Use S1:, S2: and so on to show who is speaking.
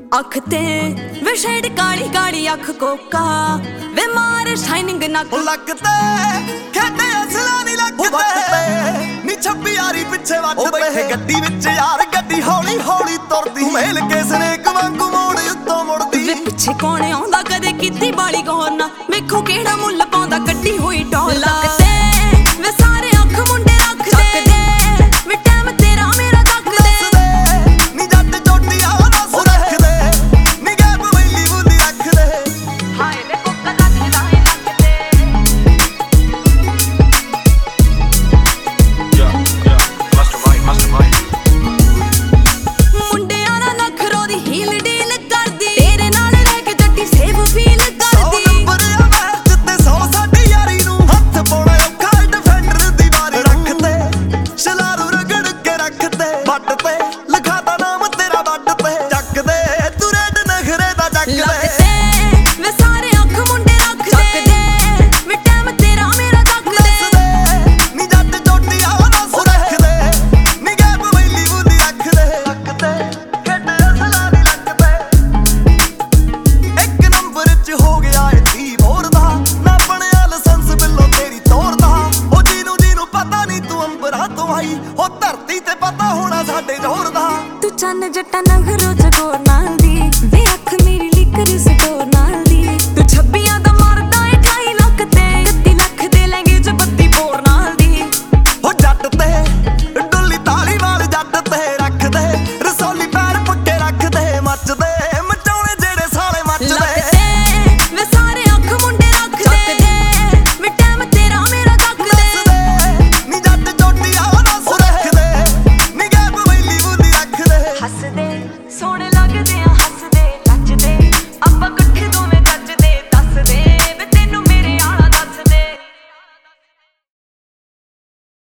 S1: अख ते वे शेड काली काली अख कोका वे मार शाइनिंग नक
S2: लगते खेते असला नहीं लगते नी छब्बी यारी पिछे वटते गड्डी विच यार गड्डी हौली हौली तुरदी मेल के स्नेक वांगू मोड़ उत्तों मुड़दी
S1: वे पिछे कौन आउंदा कदे कीती बाली गौर ना वेखो केड़ा मुੱਲ पाउंदा कड्डी होई टॉल लगते वे सारे अख मुंडे रख दे वे टाइम तेरा मेरा तक दे
S2: नी जट चोटियां दस रख दे नी गैप वैली बुली रख दे
S1: हाय वे कोका लगदा है लगदे
S3: mastermind
S1: ਮੁੰਡਿਆਂ ਦਾ ਨਖਰੋ ਦੀ ਹੀਲ ਡੀਲ ਕਰਦੀ ਤੇਰੇ ਨਾਲ ਰਹਿ ਕੇ ਜੱਟੀ ਸੇਵ ਫੀਲ ਕਰਦੀ
S2: ਨੰਬਰ ਆ ਮੈਚ ਤੇ 100 ਸਾਡੀ ਯਾਰੀ ਨੂੰ ਹੱਥ ਪਾਉਣਾ ਔਖਾ ਡਿਫੈਂਡਰ ਦੀ ਵਾਰੀ ਰੱਖਦੇ ਸ਼ਲਾਰੂ ਰਗੜ ਕੇ ਰੱਖਦੇ ਵੱਟ ਤੇ ਲਿਖਾਤਾ ਨਾਮ ਤੇਰਾ ਵੱਟ ਤੇ ਚੱਕਦੇ ਤੂੰ ਰੇਡ ਨਖਰੇ ਦਾ ਚੱਕਦੇ
S1: ਲੱਗਦੇ ਵੇ ਸਾਰੇ ਅੱਖ ਮੁੰਡੇ ਰੱਖਦੇ ਵੇ ਟਾਈਮ ਤੇਰਾ ਮੇਰਾ ਤੱਕਦੇ
S2: ਨੀ ਜੱਟ ਚੋਟੀਆਂ ਦਸ ਰੱਖਦੇ ਨੀ ਗੈਪ ਵੈਲੀ ਬੁਲੀ ਰੱਖਦੇ ਖੇਡ ਅਸਲਾ ਨਹੀਂ ਲੱਗਦੇ ਇੱਕ ਨੰਬਰ ਚ ਹੋ ਗਿਆ ਏ ਧੀ ਮੋਰ ਦਾ ਨਾ ਬਣਿਆ ਲਾਇਸੈਂਸ ਬਿੱਲੋ ਤੇਰੀ ਤੋਰਦਾ ਉਹ ਜਿਹਨੂੰ ਪਤਾ ਨਹੀਂ ਤੂੰ ਅੰਬਰਾਂ ਤੋਂ ਆਈ ਉਹ ਧਰਤੀ ਤੇ ਪਤਾ ਹੋਣਾ ਸਾਡੇ ਜ਼ੋਰ ਦਾ
S1: ਤੂੰ ਚੰਨ ਜੱਟਾ ਨਖਰੋ ਜਗੋਰ ਨਾਲ ਦੀ ਵੇ ਅੱਖ ਮੇਰੀ ਲਿਕਰ ਸਟੋ